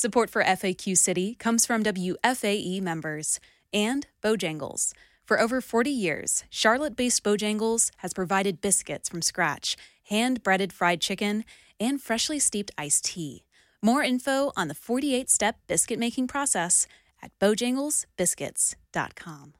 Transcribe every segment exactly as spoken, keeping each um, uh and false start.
Support for F A Q City comes from W F A E members and Bojangles. For over forty years, Charlotte-based Bojangles has provided biscuits from scratch, hand-breaded fried chicken, and freshly steeped iced tea. More info on the forty-eight step biscuit-making process at bojangles biscuits dot com.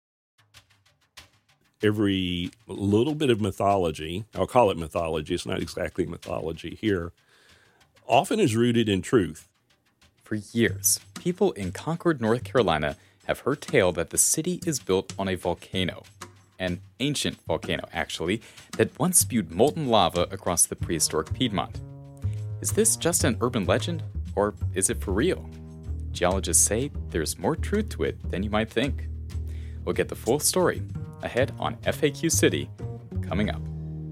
Every little bit of mythology, I'll call it mythology, it's not exactly mythology here, often is rooted in truth. For years, people in Concord, North Carolina have heard tale that the city is built on a volcano, an ancient volcano, actually, that once spewed molten lava across the prehistoric Piedmont. Is this just an urban legend, or is it for real? Geologists say there's more truth to it than you might think. We'll get the full story ahead on F A Q City, coming up.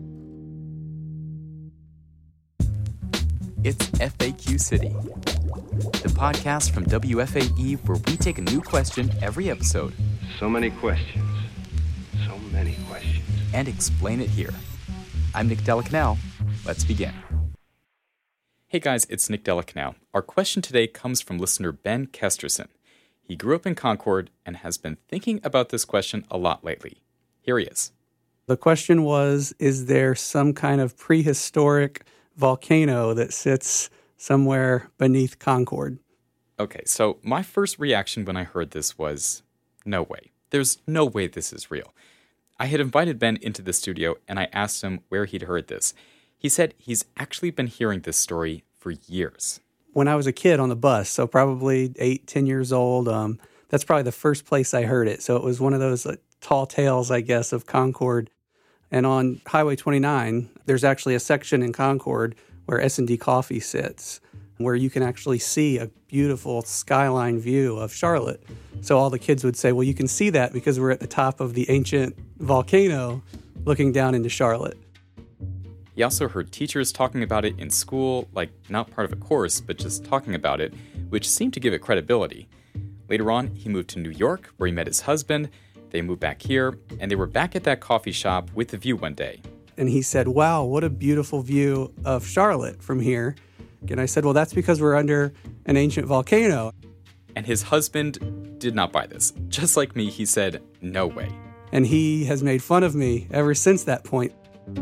It's F A Q City, the podcast from W F A E where we take a new question every episode. So many questions. So many questions. And explain it here. I'm Nick Delacanal. Let's begin. Hey guys, it's Nick Delacanal. Our question today comes from listener Ben Kesterson. He grew up in Concord and has been thinking about this question a lot lately. Here he is. The question was, is there some kind of prehistoric volcano that sits somewhere beneath Concord? Okay, so my first reaction when I heard this was, no way. There's no way this is real. I had invited Ben into the studio and I asked him where he'd heard this. He said he's actually been hearing this story for years. When I was a kid on the bus, so probably eight, ten years old, um, that's probably the first place I heard it. So it was one of those like, tall tales, I guess, of Concord. And on Highway twenty-nine, there's actually a section in Concord where S and D Coffee sits, where you can actually see a beautiful skyline view of Charlotte. So all the kids would say, well, you can see that because we're at the top of the ancient volcano looking down into Charlotte. He also heard teachers talking about it in school, like not part of a course, but just talking about it, which seemed to give it credibility. Later on, he moved to New York, where he met his husband. They moved back here, and they were back at that coffee shop with the view one day. And he said, wow, what a beautiful view of Charlotte from here. And I said, well, that's because we're under an ancient volcano. And his husband did not buy this. Just like me, he said, no way. And he has made fun of me ever since that point.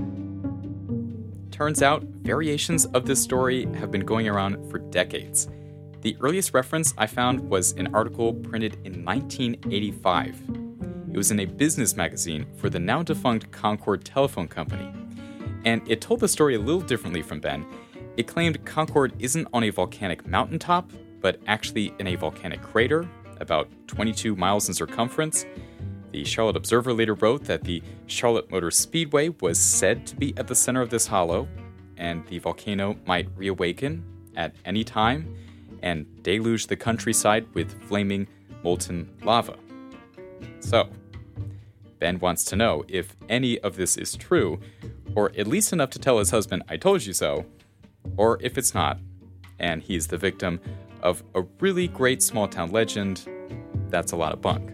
Turns out, variations of this story have been going around for decades. The earliest reference I found was an article printed in nineteen eighty-five. It was in a business magazine for the now-defunct Concord Telephone Company. And it told the story a little differently from Ben. It claimed Concord isn't on a volcanic mountaintop, but actually in a volcanic crater, about twenty-two miles in circumference. The Charlotte Observer later wrote that the Charlotte Motor Speedway was said to be at the center of this hollow, and the volcano might reawaken at any time and deluge the countryside with flaming molten lava. So, Ben wants to know if any of this is true, or at least enough to tell his husband, I told you so, or if it's not, and he's the victim of a really great small-town legend, that's a lot of bunk.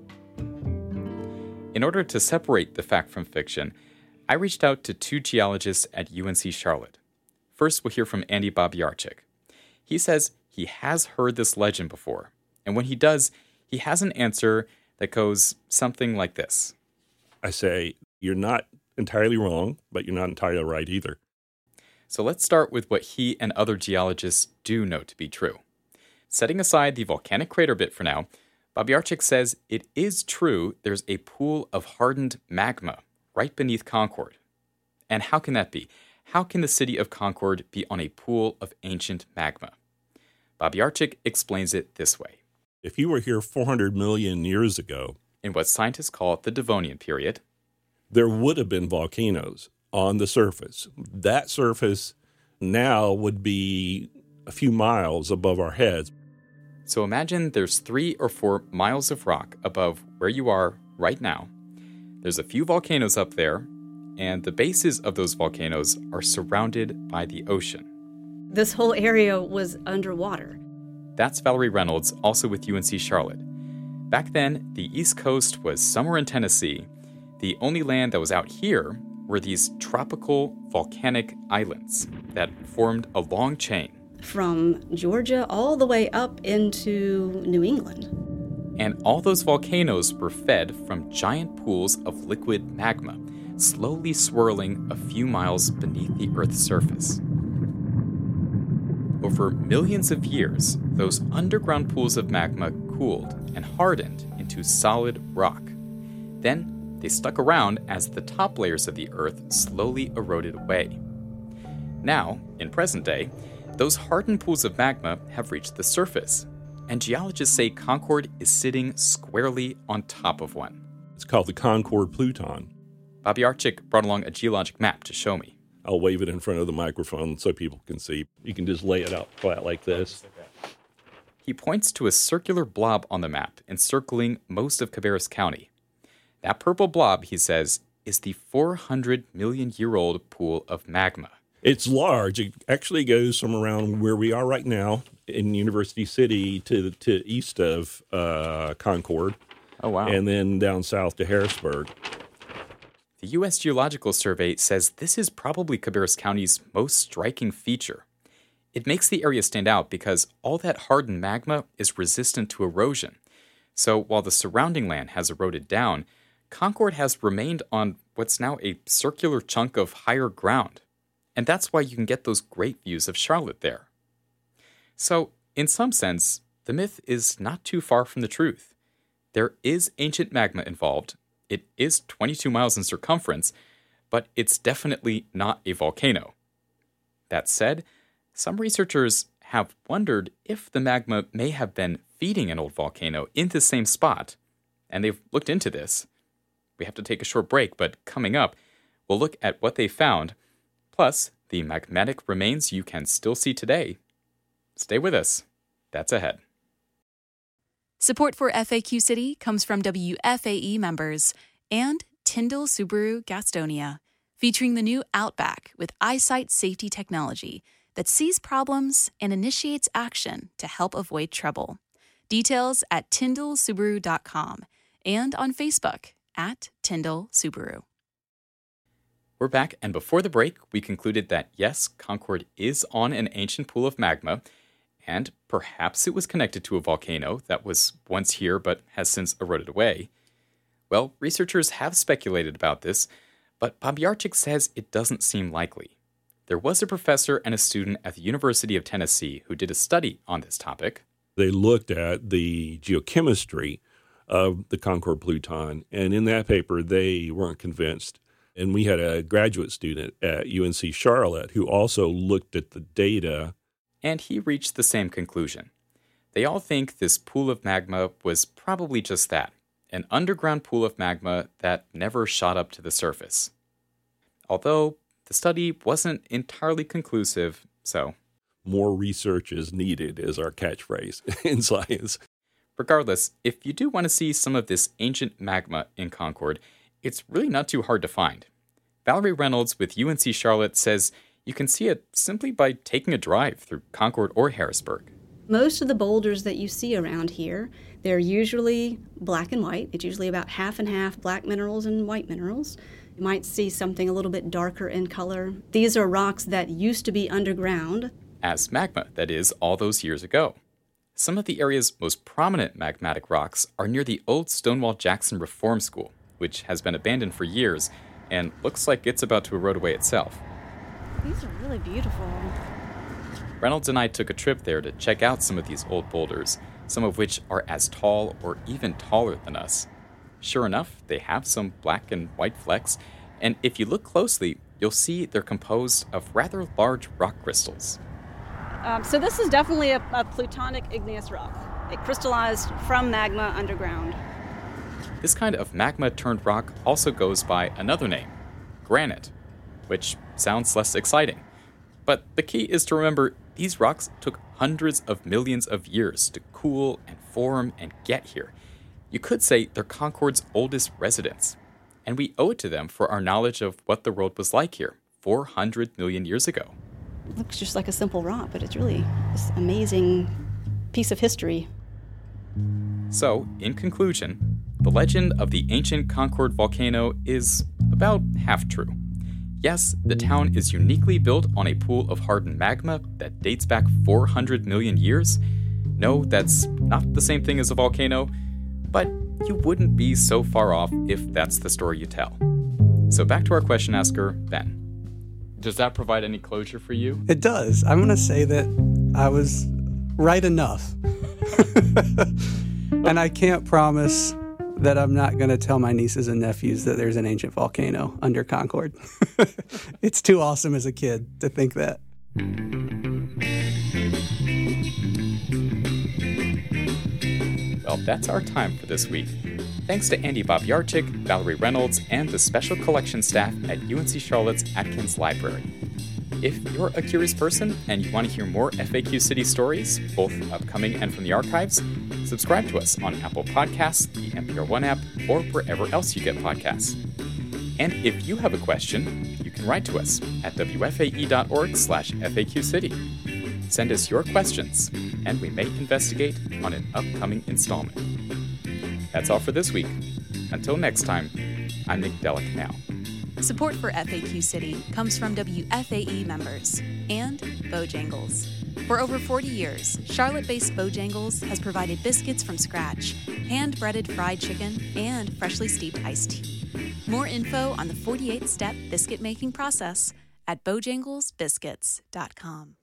In order to separate the fact from fiction, I reached out to two geologists at U N C Charlotte. First, we'll hear from Andy Babiarczyk. He says he has heard this legend before, and when he does, he has an answer that goes something like this. I say, you're not entirely wrong, but you're not entirely right either. So let's start with what he and other geologists do know to be true. Setting aside the volcanic crater bit for now, Babiarczyk says it is true there's a pool of hardened magma right beneath Concord. And how can that be? How can the city of Concord be on a pool of ancient magma? Babiarczyk explains it this way. If you were here four hundred million years ago, in what scientists call the Devonian period, there would have been volcanoes on the surface. That surface now would be a few miles above our heads. So imagine there's three or four miles of rock above where you are right now. There's a few volcanoes up there, and the bases of those volcanoes are surrounded by the ocean. This whole area was underwater. That's Valerie Reynolds, also with U N C Charlotte. Back then, the East Coast was somewhere in Tennessee. The only land that was out here were these tropical volcanic islands that formed a long chain. from Georgia all the way up into New England. And all those volcanoes were fed from giant pools of liquid magma, slowly swirling a few miles beneath the Earth's surface. Over millions of years, those underground pools of magma cooled and hardened into solid rock. Then they stuck around as the top layers of the Earth slowly eroded away. Now, in present day, those hardened pools of magma have reached the surface, and geologists say Concord is sitting squarely on top of one. It's called the Concord Pluton. Babiarczyk brought along a geologic map to show me. I'll wave it in front of the microphone so people can see. You can just lay it out flat like this. He points to a circular blob on the map encircling most of Cabarrus County. That purple blob, he says, is the four hundred million year old pool of magma. It's large. It actually goes from around where we are right now in University City to to east of uh, Concord. Oh, wow. And then down south to Harrisburg. The U S Geological Survey says this is probably Cabarrus County's most striking feature. It makes the area stand out because all that hardened magma is resistant to erosion. So while the surrounding land has eroded down, Concord has remained on what's now a circular chunk of higher ground. And that's why you can get those great views of Charlotte there. So, in some sense, the myth is not too far from the truth. There is ancient magma involved. It is twenty-two miles in circumference, but it's definitely not a volcano. That said, some researchers have wondered if the magma may have been feeding an old volcano in the same spot, and they've looked into this. We have to take a short break, but coming up, we'll look at what they found, plus the magmatic remains you can still see today. Stay with us. That's ahead. Support for F A Q City comes from W F A E members and Tyndall Subaru Gastonia, featuring the new Outback with eyesight safety technology that sees problems and initiates action to help avoid trouble. Details at tyndall subaru dot com and on Facebook at Tyndall Subaru. We're back, and before the break, we concluded that yes, Concord is on an ancient pool of magma, and perhaps it was connected to a volcano that was once here but has since eroded away. Well, researchers have speculated about this, but Babiarczyk says it doesn't seem likely. There was a professor and a student at the University of Tennessee who did a study on this topic. They looked at the geochemistry of the Concord Pluton, and in that paper, they weren't convinced. And we had a graduate student at U N C Charlotte who also looked at the data. And he reached the same conclusion. They all think this pool of magma was probably just that, an underground pool of magma that never shot up to the surface. Although the study wasn't entirely conclusive, so... More research is needed is our catchphrase in science. Regardless, if you do want to see some of this ancient magma in Concord, it's really not too hard to find. Valerie Reynolds with U N C Charlotte says you can see it simply by taking a drive through Concord or Harrisburg. Most of the boulders that you see around here, they're usually black and white. It's usually about half and half black minerals and white minerals. You might see something a little bit darker in color. These are rocks that used to be underground. As magma, that is, all those years ago. Some of the area's most prominent magmatic rocks are near the old Stonewall Jackson Reform School, which has been abandoned for years and looks like it's about to erode away itself. These are really beautiful. Reynolds and I took a trip there to check out some of these old boulders, some of which are as tall or even taller than us. Sure enough, they have some black and white flecks, and if you look closely, you'll see they're composed of rather large rock crystals. Um, so this is definitely a, a plutonic igneous rock. It crystallized from magma underground. This kind of magma-turned rock also goes by another name, granite, which sounds less exciting. But the key is to remember these rocks took hundreds of millions of years to cool and form and get here. You could say they're Concord's oldest residents, and we owe it to them for our knowledge of what the world was like here four hundred million years ago. It looks just like a simple rock, but it's really this amazing piece of history. So, in conclusion, the legend of the ancient Concord volcano is about half true. Yes, the town is uniquely built on a pool of hardened magma that dates back four hundred million years. No, that's not the same thing as a volcano, but you wouldn't be so far off if that's the story you tell. So back to our question asker, Ben. Does that provide any closure for you? It does. I'm going to say that I was right enough. And I can't promise that I'm not going to tell my nieces and nephews that there's an ancient volcano under Concord. It's too awesome as a kid to think that. Well, that's our time for this week. Thanks to Andy Babiarczyk, Valerie Reynolds, and the special collection staff at U N C Charlotte's Atkins Library. If you're a curious person and you want to hear more F A Q City stories, both upcoming and from the archives, subscribe to us on Apple Podcasts, the N P R One app, or wherever else you get podcasts. And if you have a question, you can write to us at W F A E dot org slash F A Q City. Send us your questions, and we may investigate on an upcoming installment. That's all for this week. Until next time, I'm Nick Delacanal. Support for F A Q City comes from W F A E members and Bojangles. For over forty years, Charlotte-based Bojangles has provided biscuits from scratch, hand-breaded fried chicken, and freshly steeped iced tea. More info on the forty-eight step biscuit making process at Bojangles Biscuits dot com.